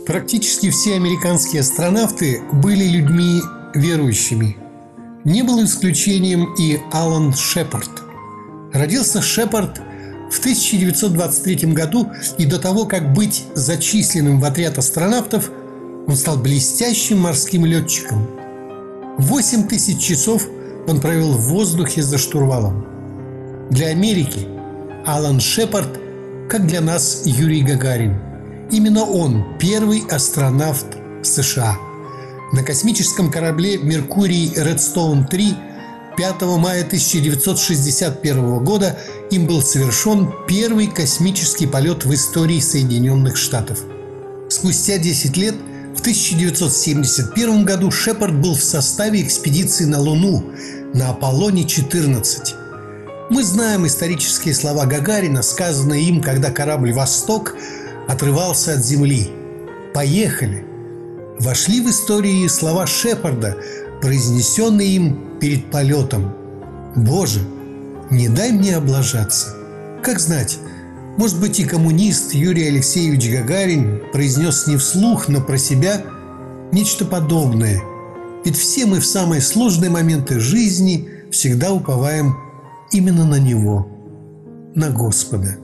Практически все американские астронавты были людьми верующими. Не был исключением и Алан Шепард. Родился Шепард в 1923 году, и до того, как быть зачисленным в отряд астронавтов, он стал блестящим морским летчиком. 8000 часов он провел в воздухе за штурвалом. Для Америки Алан Шепард, как для нас Юрий Гагарин. Именно он первый астронавт США. На космическом корабле «Меркурий Редстоун-3» 5 мая 1961 года им был совершен первый космический полет в истории Соединенных Штатов. Спустя 10 лет, в 1971 году, Шепард был в составе экспедиции на Луну на Аполлоне-14. Мы знаем исторические слова Гагарина, сказанные им, когда корабль «Восток» отрывался от Земли. «Поехали!» Вошли в историю слова Шепарда, произнесенные им перед полетом: «Боже, не дай мне облажаться». Как знать, может быть, и коммунист Юрий Алексеевич Гагарин произнес не вслух, но про себя нечто подобное. Ведь все мы в самые сложные моменты жизни всегда уповаем именно на Него, на Господа.